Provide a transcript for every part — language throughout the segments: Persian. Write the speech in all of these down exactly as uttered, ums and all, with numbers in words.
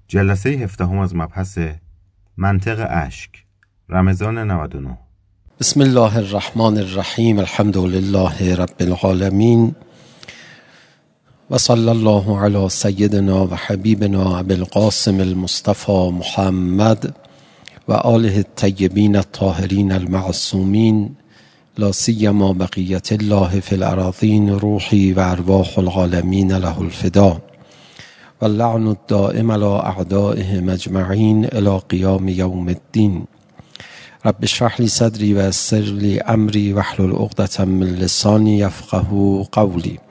جلسه هفدهم از مبحث منطق اشک، رمضان نود و نه. بسم الله الرحمن الرحیم. الحمد لله رب العالمین و صلی الله علی سیدنا و حبیبنا ابی القاسم المصطفى محمد و آله الطیبین الطاهرین المعصومین، لا سیما بقیت الله فی الأراضین، روحی و ارواح العالمین له الفدا و اللعن الدائم علی اعدائهم اجمعین الی قیام یوم الدین. رب اشرح لی صدری و یسر لی امری واحلل عقدة من لسانی یفقهوا قولی.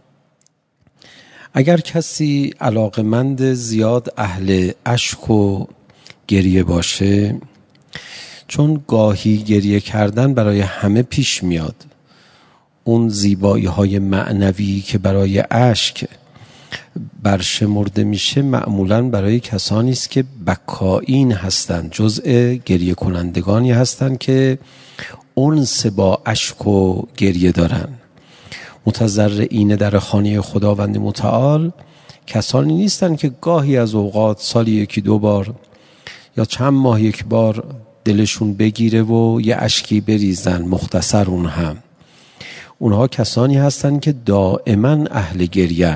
اگر کسی علاقمند زیاد اهل اشک و گریه باشه، چون گاهی گریه کردن برای همه پیش میاد، اون زیبایی های معنوی که برای اشک برشمرده میشه معمولاً برای کسانی است که بکائین هستند، جزء گریه کنندگانی هستند که انس با اشک و گریه دارن. متضرعین در خانه خداوند متعال کسانی نیستند که گاهی از اوقات سالی یکی دو بار یا چند ماه یک بار دلشون بگیره و یه اشکی بریزن، مختصر اون هم. اونها کسانی هستند که دائما اهل گریه‌ن.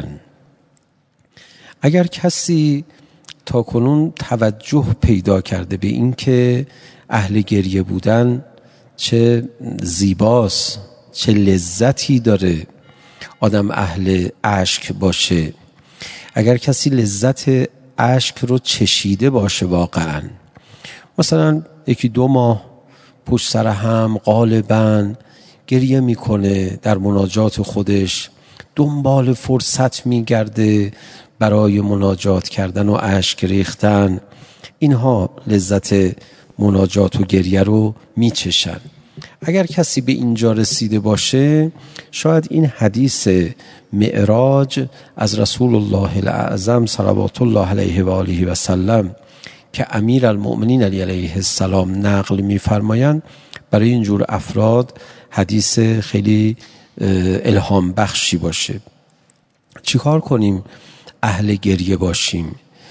اگر کسی تا کنون توجه پیدا کرده به این که اهل گریه بودن چه زیباست، چه لذتی داره آدم اهل اشک باشه، اگر کسی لذت اشک رو چشیده باشه واقعا، مثلا یکی دو ماه پشت سر هم غالبا گریه میکنه، در مناجات خودش دنبال فرصت میگرده برای مناجات کردن و اشک ریختن، اینها لذت مناجات و گریه رو میچشن. اگر کسی به اینجا رسیده باشه، شاید این حدیث معراج از رسول الله الاعظم صلوات الله علیه و آله و سلم که امیر المؤمنین علی علیه السلام نقل میفرمایند، برای اینجور افراد حدیث خیلی الهام بخشی باشه. چیکار کنیم اهل گریه باشیم؟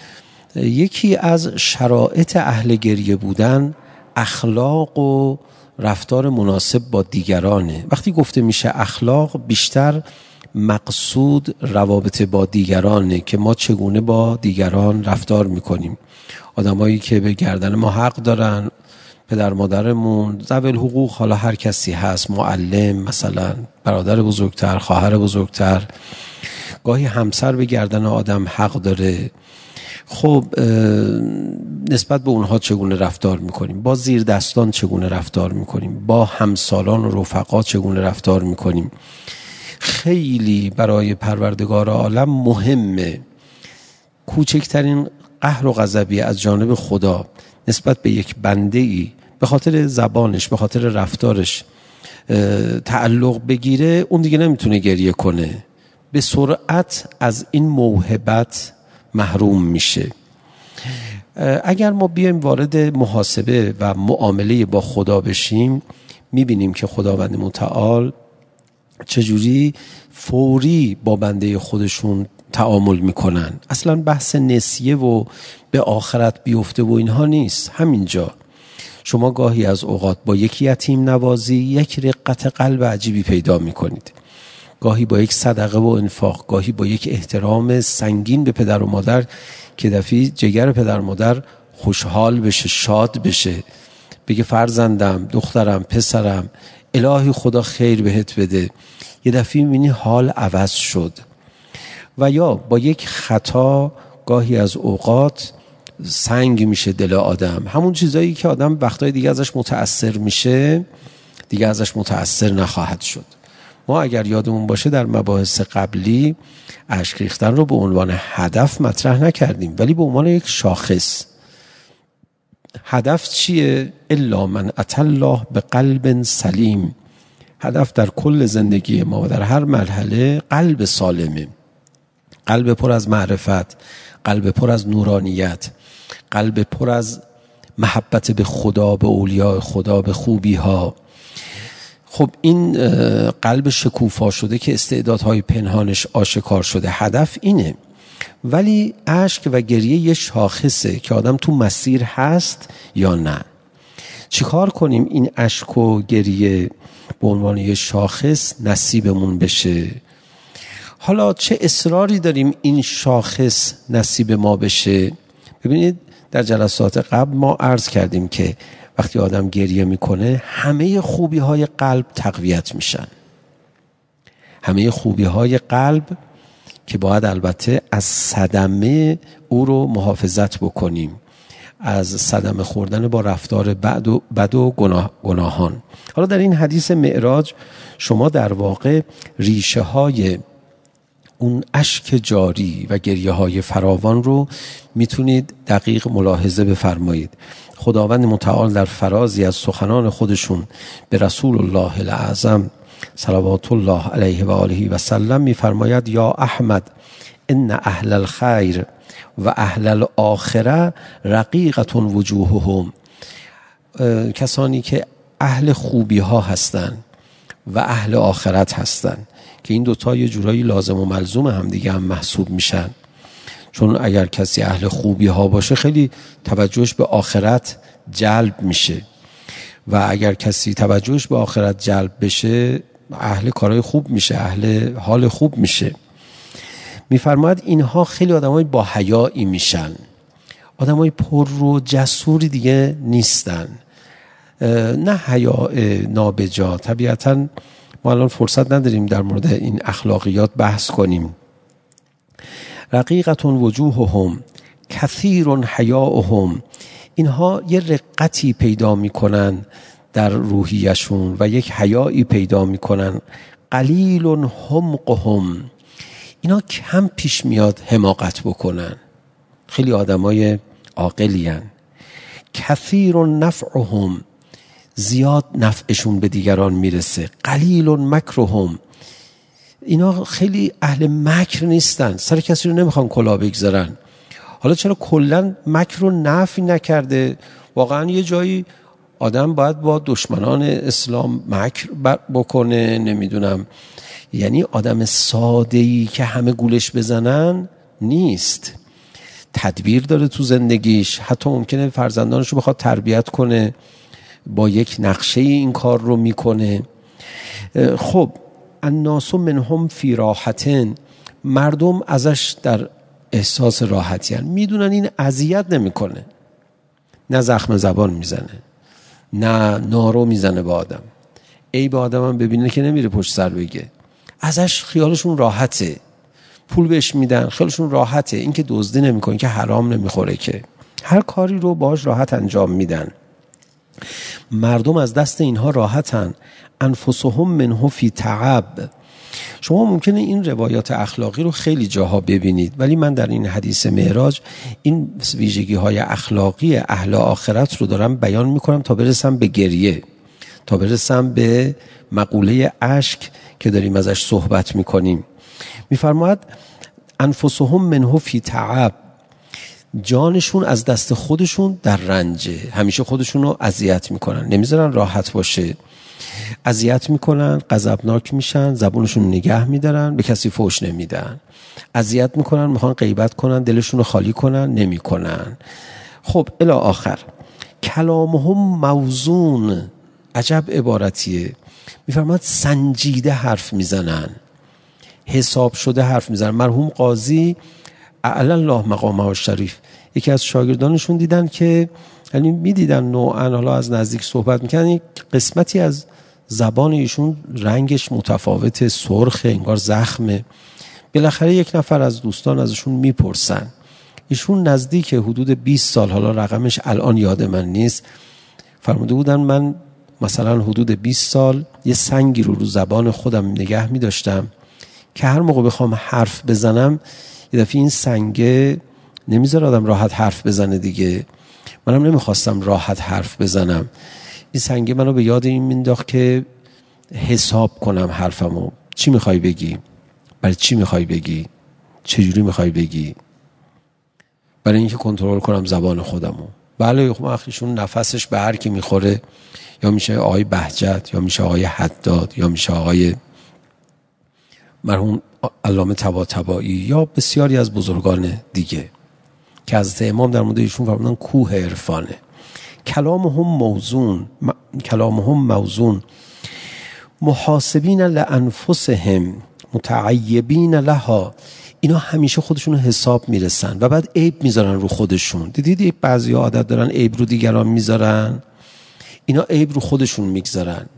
یکی از شرایط اهل گریه بودن اخلاق و رفتار مناسب با دیگرانه. وقتی گفته میشه اخلاق، بیشتر مقصود روابط با دیگرانه که ما چگونه با دیگران رفتار میکنیم. آدمایی که به گردن ما حق دارن، پدر مادرمون، ذوی الحقوق، حالا هر کسی هست، معلم مثلا، برادر بزرگتر، خواهر بزرگتر، گاهی همسر به گردن آدم حق داره. خب نسبت به اونها چگونه رفتار میکنیم؟ با زیر دستان چگونه رفتار میکنیم؟ با همسالان و رفقا چگونه رفتار میکنیم؟ خیلی برای پروردگار عالم مهمه. کوچکترین قهر و غضبی از جانب خدا نسبت به یک بنده ای به خاطر زبانش، به خاطر رفتارش تعلق بگیره، اون دیگه نمیتونه گریه کنه، به سرعت از این موهبت محروم میشه. اگر ما بیایم وارد محاسبه و معامله با خدا بشیم، میبینیم که خداوند متعال چجوری فوری با بنده خودشون تعامل میکنن. اصلا بحث نسیه و به آخرت بیفته و اینها نیست. همینجا شما گاهی از اوقات با یک یتیم نوازی یک رقت قلب عجیبی پیدا میکنید، گاهی با یک صدقه و انفاق، گاهی با یک احترام سنگین به پدر و مادر که دفعی جگر پدر و مادر خوشحال بشه، شاد بشه، بگه فرزندم، دخترم، پسرم، الهی خدا خیر بهت بده، یه دفعی میبینی حال عوض شد. و یا با یک خطا گاهی از اوقات سنگ میشه دل آدم. همون چیزایی که آدم وقتای دیگه ازش متأثر میشه دیگه ازش متأثر نخواهد شد. ما اگر یادمون باشه در مباحث قبلی اشک ریختن رو به عنوان هدف مطرح نکردیم، ولی به عنوان یک شاخص. هدف چیه؟ الا من اتى الله بقلب سلیم. هدف در کل زندگی ما و در هر مرحله قلب سالمه، قلب پر از معرفت، قلب پر از نورانیت، قلب پر از محبت به خدا، به اولیاء خدا، به خوبی ها. خب این قلب شکوفا شده که استعدادهای پنهانش آشکار شده، هدف اینه. ولی اشک و گریه یه شاخصه که آدم تو مسیر هست یا نه. چیکار کنیم این اشک و گریه به عنوان یه شاخص نصیبمون بشه؟ حالا چه اصراری داریم این شاخص نصیب ما بشه؟ ببینید در جلسات قبل ما عرض کردیم که وقتی آدم گریه میکنه همه خوبی های قلب تقویت میشن. همه خوبی های قلب که باید البته از صدمه او رو محافظت بکنیم، از صدمه خوردن با رفتار بد و, بد و گناه، گناهان. حالا در این حدیث معراج شما در واقع ریشه های اون اشک جاری و گریه های فراوان رو میتونید دقیق ملاحظه بفرمایید. خداوند متعال در فرازی از سخنان خودشون به رسول الله الاعظم صلوات الله علیه و آله و سلم میفرماید یا احمد ان اهل الخیر و اهل الاخره رقیقة وجوههم. کسانی که اهل خوبی ها هستن و اهل آخرت هستن که این دوتا یه جورایی لازم و ملزوم هم دیگه هم محسوب میشن، چون اگر کسی اهل خوبی ها باشه خیلی توجهش به آخرت جلب میشه و اگر کسی توجهش به آخرت جلب بشه اهل کارهای خوب میشه، اهل حال خوب میشه. میفرماید اینها خیلی آدمای با حیایی میشن، آدمای پر رو جسوری دیگه نیستن، نه حیا نابجا. طبیعتاً ما الان فرصت نداریم در مورد این اخلاقیات بحث کنیم. رقیقة وجوههم کثیر حیاؤهم، اینها یه رقتی پیدا میکنن در روحیشون و یک حیایی پیدا میکنن. قلیل حمقهم، اینا کم پیش میاد حماقت بکنن، خیلی آدمای عاقلی هن. کثیر نفعهم، زیاد نفعشون به دیگران میرسه. قلیل مکرهم، اینا خیلی اهل مکر نیستن، سر کسی رو نمیخوان کلاه بگذارن. حالا چرا کلن مکر رو نفی نکرده؟ واقعا یه جایی آدم باید با دشمنان اسلام مکر بکنه، نمیدونم، یعنی آدم ساده‌ای که همه گولش بزنن نیست، تدبیر داره تو زندگیش، حتی ممکنه فرزندانش رو بخواد تربیت کنه، با یک نقشه این کار رو میکنه. خب الناس منهم فی راحتن، مردم ازش در احساس راحتی هن، میدونن این اذیت نمیکنه، نه زخم زبان میزنه، نه نارو میزنه به آدم، ای به آدم هم ببینه که نمیره پشت سر بگه، ازش خیالشون راحته، پول بهش میدن خیالشون راحته، این که دزدی نمیکنه، که حرام نمیخوره، که هر کاری رو باهاش راحت انجام میدن. مردم از دست اینها راحتن. انفسهم منه فی تعب. شما ممکنه این روایات اخلاقی رو خیلی جاها ببینید، ولی من در این حدیث معراج این ویژگی های اخلاقی اهل آخرت رو دارم بیان میکنم تا برسم به گریه، تا برسم به مقوله اشک که داریم ازش صحبت میکنیم. میفرماید انفسهم منه فی تعب، جانشون از دست خودشون در رنجه، همیشه خودشون رو اذیت میکنن، نمیذارن راحت باشه، اذیت میکنن، غضبناک میشن، زبونشون نگه میدارن، به کسی فحش نمیدن، اذیت میکنن، میخوان غیبت کنن، دلشون رو خالی کنن، نمیکنن. خب الی آخر. کلامهم موزون، عجب عبارتیه، میفرماید سنجیده حرف میزنن، حساب شده حرف میزنن. مرحوم قاضی اعلی الله مقامه الشریف، یکی از شاگردانشون دیدن که یعنی میدیدن نوعا، حالا از نزدیک صحبت میکنن، یک قسمتی از زبان ایشون رنگش متفاوته، سرخ، انگار زخمه. بالاخره یک نفر از دوستان ازشون میپرسن، ایشون نزدیک حدود بیست سال، حالا رقمش الان یاد من نیست، فرموده بودن من مثلا حدود بیست سال یه سنگی رو رو زبان خودم نگه میداشتم که هر موقع بخوام حرف بزنم یه دفعه این سنگه نمیذاره آدم راحت حرف بزنه دیگه، منم نمیخواستم راحت حرف بزنم، این سنگه منو به یاد این مینداخت که حساب کنم حرفمو، چی میخوای بگی؟ برای چی میخوای بگی؟ چجوری میخوای بگی؟ برای اینکه کنترل کنم زبان خودمو. بله خب اخیشون نفسش به هر کی میخوره، یا میشه آقای بهجت، یا میشه آقای حداد، یا میشه آقای مرحوم علامه طباطبایی یا بسیاری از بزرگان دیگه که حضرت امام در مورد ایشون فرمودن کوه عرفانه. کلامهم موزون م... کلامهم موزون محاسبین لانفسهم متعیبین لها. اینا همیشه خودشون رو حساب میرسن و بعد عیب میذارن رو خودشون. دیدید بعضی ها عادت دارن عیب رو دیگران میذارن، اینا عیب رو خودشون میگذارن،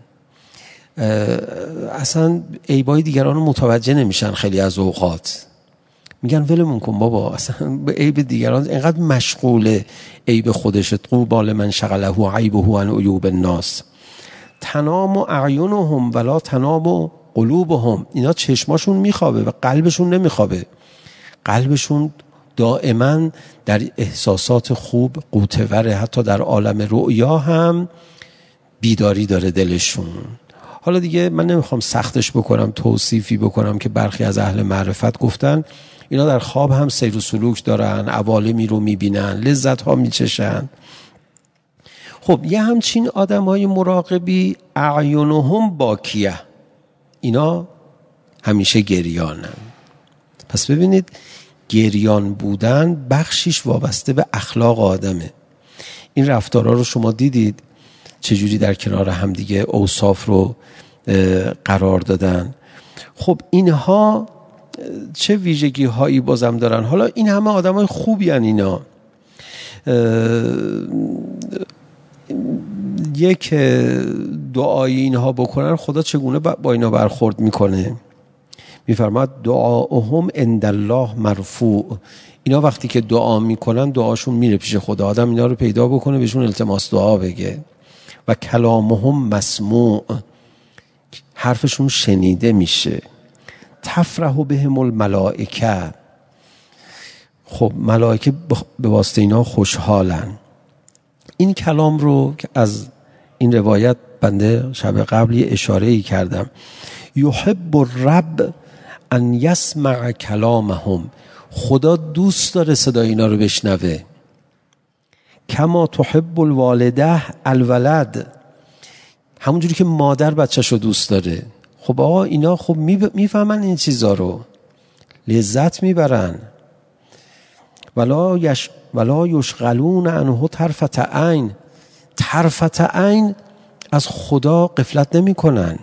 اصلا عیبای دیگران رو متوجه نمیشن. خیلی از اوقات میگن ولمون کن بابا، اصلا به عیب دیگران اینقدر مشغوله، عیب خودش. طوبی لمن شغله عیبه عن عیوب الناس. تنام اعینهم ولا تنام قلوبهم. اینا چشماشون میخوابه و قلبشون نمیخوابه. قلبشون دائما در احساسات خوب قوتوره، حتی در عالم رؤیا هم بیداری داره دلشون. حالا دیگه من نمیخوام سختش بکنم، توصیفی بکنم که برخی از اهل معرفت گفتن اینا در خواب هم سیر و سلوک دارن، عوالمی رو میبینن، لذت ها میچشن. خب یه همچین آدم های مراقبی اعینهم باکیه، اینا همیشه گریانن. پس ببینید گریان بودن بخشیش وابسته به اخلاق آدمه. این رفتارها رو شما دیدید چجوری در کنار همدیگه اوصاف رو قرار دادن. خب اینها چه ویژگی هایی بازم دارن؟ حالا این همه آدم های خوبی هن اینا. یک دعایی اینها بکنن خدا چگونه با اینا برخورد میکنه؟ میفرماد دعاهم عند الله مرفوع. اینا وقتی که دعا میکنن دعاشون میره پیش خدا، آدم اینا رو پیدا بکنه بهشون التماس دعا بگه. و کلامهم مسموع، حرفشون شنیده میشه. تفرح بهم الملائکه، خب ملائکه به واسطه اینا خوشحالن. این کلام رو که از این روایت بنده شب قبلی اشاره‌ای کردم، یحب الرب ان یسمع کلامهم، خدا دوست داره صدای اینا رو بشنوه. کما تحب الوالده الولد، همونجوری که مادر بچه‌شو دوست داره. خب آقا اینا خب میفهمن این چیزا رو، لذت میبرن. ولا یش ولا یشغلون عنه طرفة عین، طرفة عین از خدا غفلت نمیکنن.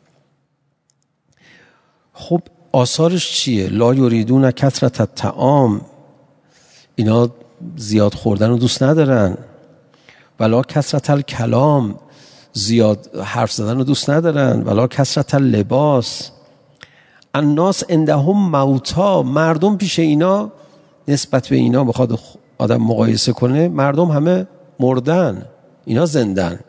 خب آثارش چیه؟ لا یریدون کثرة الطعام، اینا زیاد خوردن رو دوست ندارن. ولا کثرة الکلام، زیاد حرف زدن رو دوست ندارن. ولا کثرة اللباس. الناس عندهم موتا، مردم پیش اینا نسبت به اینا بخواد آدم مقایسه کنه، مردم همه مردن، اینا زندن.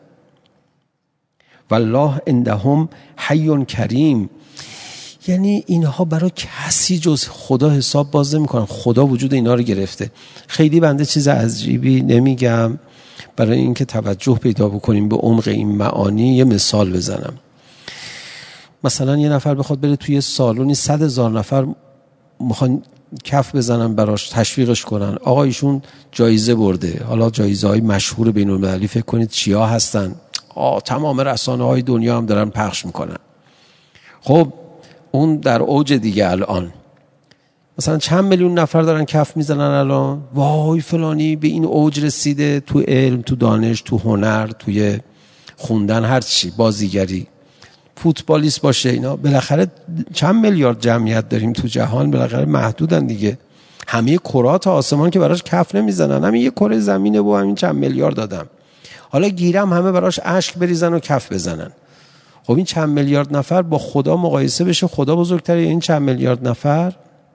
والله عندهم حی کریم، یعنی اینها برای کسی جز خدا حساب باز نمی‌کنن. خدا وجود اینا رو گرفته. خیلی بنده چیز عجیبی نمیگم، برای اینکه توجه پیدا بکنیم به عمق این معانی یه مثال بزنم. مثلا یه نفر بخواد بره توی سالونی صد هزار نفر میخوان کف بزنن براش، تشویقش کنن، آقا ایشون جایزه برده. حالا جایزه های مشهور بین المللی فکر کنید چیا هستن؟ آه تمام رسانه های دنیا هم دارن پخش میکنن. خب اون در اوج دیگه الان مثلا چند میلیون نفر دارن کف میزنن الان، وای فلانی به این اوج رسیده تو علم، تو دانش، تو هنر، توی خوندن، هر چی، بازیگری، فوتبالیست باشه. اینا بالاخره چند میلیارد جمعیت داریم تو جهان، بالاخره محدودن دیگه. همه کرات آسمان که براش کف نمیزنن، همین یه کره زمینه و همین چند میلیارد دادم. حالا گیرم همه براش اشک بریزن و کف بزنن. خب این چند میلیارد نفر با خدا مقایسه بشه، خدا بزرگتره یا این چند میلیارد نفر؟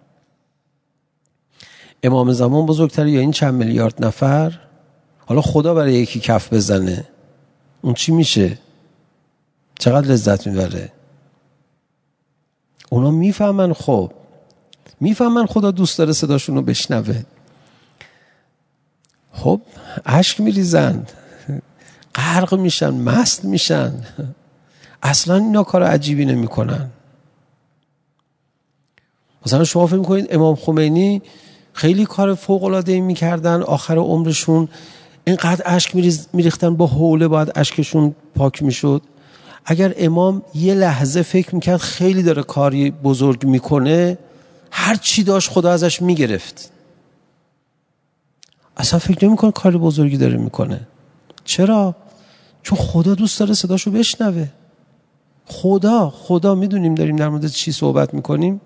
امام زمان بزرگتره یا این چند میلیارد نفر؟ حالا خدا برای یکی کف بزنه، اون چی میشه؟ چقدر لذت میبره؟ اونا میفهمن، خب میفهمن خدا دوست داره صداشون رو بشنوه. خب اشک میریزن، غرق میشن، مست میشن. اصلا اینا کار عجیبی نمی کنن. مثلا شما فکر میکنید امام خمینی خیلی کار فوق العاده می کردن، آخر عمرشون اینقدر اشک میریختن با حوله باید اشکشون پاک میشد. اگر امام یه لحظه فکر میکرد خیلی داره کاری بزرگ میکنه، هر چی داشت خدا ازش میگرفت. اصلا فکر نمیکنه کاری بزرگی داره میکنه. چرا؟ چون خدا دوست داره صداشو بشنوه. خدا خدا میدونیم داریم در مورد چی صحبت میکنیم.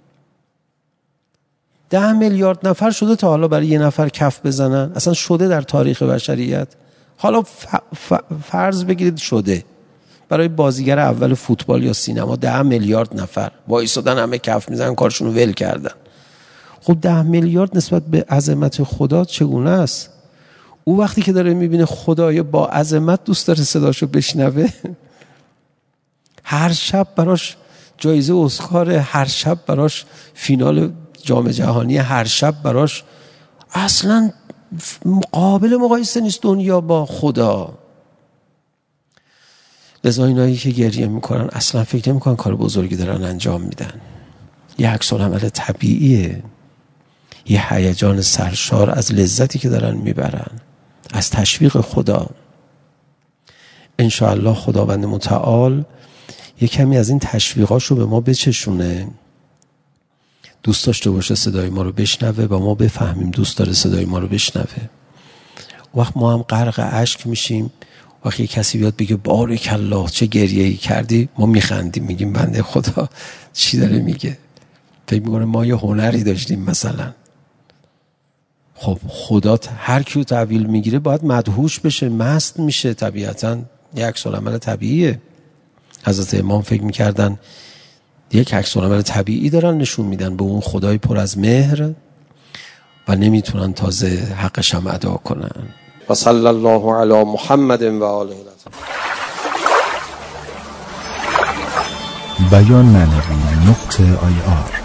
ده میلیارد نفر شده تا حالا برای یه نفر کف بزنن؟ اصلا شده در تاریخ بشریت؟ حالا ف... ف... فرض بگیرید شده برای بازیگر اول فوتبال یا سینما ده میلیارد نفر وایسادن همه کف میزنن، کارشون رو ول کردن. خب ده میلیارد نسبت به عظمت خدا چگونه است؟ او وقتی که داره میبینه خدای با عظمت دوست داره صداشو بشنوه، هر شب براش جایزه اسکار، هر شب براش فینال جام جهانی، هر شب براش، اصلا قابل مقایسه نیست دنیا با خدا. لذا اینایی که گریه میکنن اصلا فکر نمیکنن کار بزرگی دارن انجام میدن. یه عکس العمل طبیعیه، یه هیجان سرشار از لذتی که دارن میبرن از تشویق خدا. انشاءالله خداوند متعال یه کمی از این تشویقاش رو به ما بچشونه، دوست داشته باشه صدای ما رو بشنوه و ما بفهمیم دوست داره صدای ما رو بشنوه. وقت ما هم غرق اشک میشیم. وقتی کسی بیاد بگه بارک الله چه گریه‌ای کردی، ما میخندیم، میگیم بنده خدا چی داره میگه، فکر میکنه ما یه هنری داشتیم مثلا. خب خدا هر کیو تحویل میگیره باید مدهوش بشه، مست میشه، طبیعتاً یک عکس العمل طبیعیه. حضرت امام فکر میکردن یک عکس العمل طبیعی دارن نشون میدن به اون خدای پر از مهر و نمیتونن تازه حقش هم ادا کنن. و صلی الله علی محمد و آله. بیان معنوی نقطه آی آر